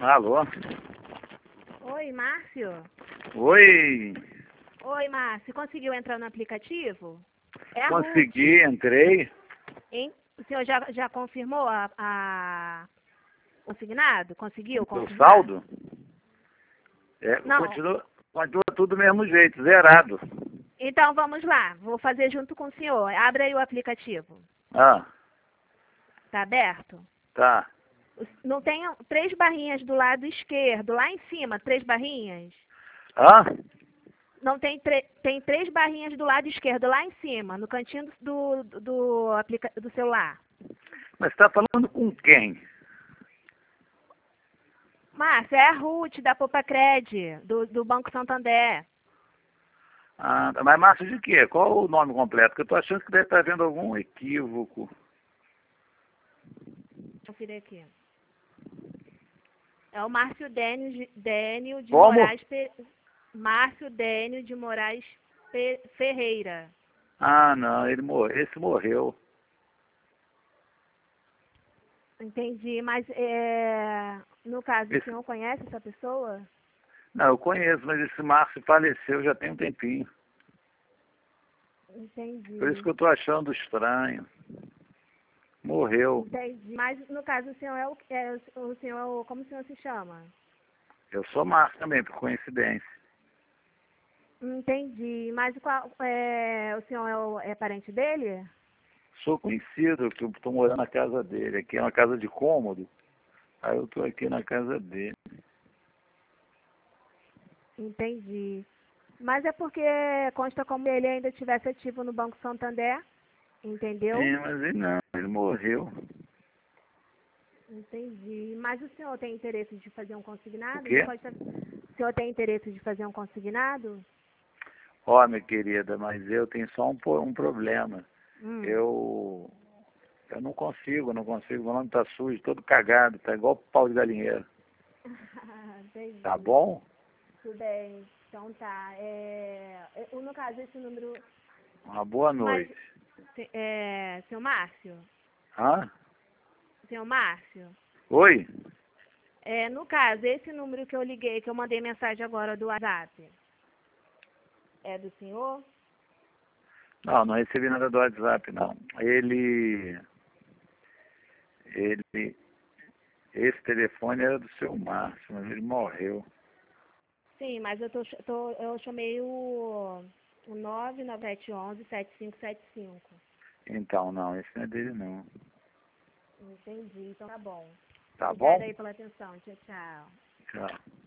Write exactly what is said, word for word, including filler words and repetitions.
Alô? Oi, Márcio? Oi, Oi, Márcio. Conseguiu entrar no aplicativo? É a consegui, entrei. Ruth, hein? O senhor já, já confirmou a, a, o signado? Conseguiu O confirmar? saldo? É, Não. continua, continua tudo do mesmo jeito, zerado. Então vamos lá. Vou fazer junto com o senhor. Abre aí o aplicativo. Ah, Tá aberto? tá. Não tem três barrinhas do lado esquerdo, lá em cima, três barrinhas? Ah, Não tem, tem três barrinhas do lado esquerdo, lá em cima, no cantinho do, do, do, aplica do celular. mas tá falando com quem? Márcia, é a Ruth, da Popacred, do, do Banco Santander. Ah, mas Márcio de quê? Qual o nome completo? Porque eu tô achando que deve estar havendo algum equívoco. Deixa eu conferir aqui. É o Márcio Dênio de, Dênio de Como? Moraes... Pe, Márcio Dênio de Moraes Pe, Ferreira. Ah, não, ele morreu, esse morreu. Entendi, mas é, no caso, o Esse, senhor conhece essa pessoa? não, eu conheço, mas esse Márcio faleceu já tem um tempinho. Entendi. Por isso que eu tô achando estranho. Morreu. Entendi. Mas no caso, o senhor é o, é, o senhor é o, como o senhor se chama? Eu sou Márcio também, por coincidência. Entendi. Mas qual, é, o senhor é, o, é parente dele? Sou conhecido, que eu estou morando na casa dele. Aqui é uma casa de cômodo. Aí eu estou aqui na casa dele. Entendi. Mas é porque consta como ele ainda estivesse ativo no Banco Santander, entendeu? É, mas ele não, ele morreu. Entendi. Mas o senhor tem interesse de fazer um O consignado? quê? Me consta... O senhor tem interesse de fazer um consignado? Ó, minha querida, mas eu tenho só um, po- um problema. Hum. Eu, eu não consigo, não consigo. Meu nome tá sujo, todo cagado, tá igual pau de galinheiro. Entendi. Tá bom? Tudo bem. Então tá. É... é, No caso, esse número... Uma boa Mas, noite. se- é... Senhor Márcio? Hã? Senhor Márcio? Oi? É, no caso, esse número que eu liguei, que eu mandei mensagem agora do WhatsApp, é do senhor? Não, não recebi nada do WhatsApp, não. Ele... Ele... Esse telefone era do seu Márcio, mas ele morreu. Sim, mas eu, tô, tô, eu chamei o, o nove nove sete um um sete cinco sete cinco. Então, não, esse não é dele, não. Entendi, então tá bom. Tá Obrigada bom? aí pela atenção. Tchau, tchau. Tchau.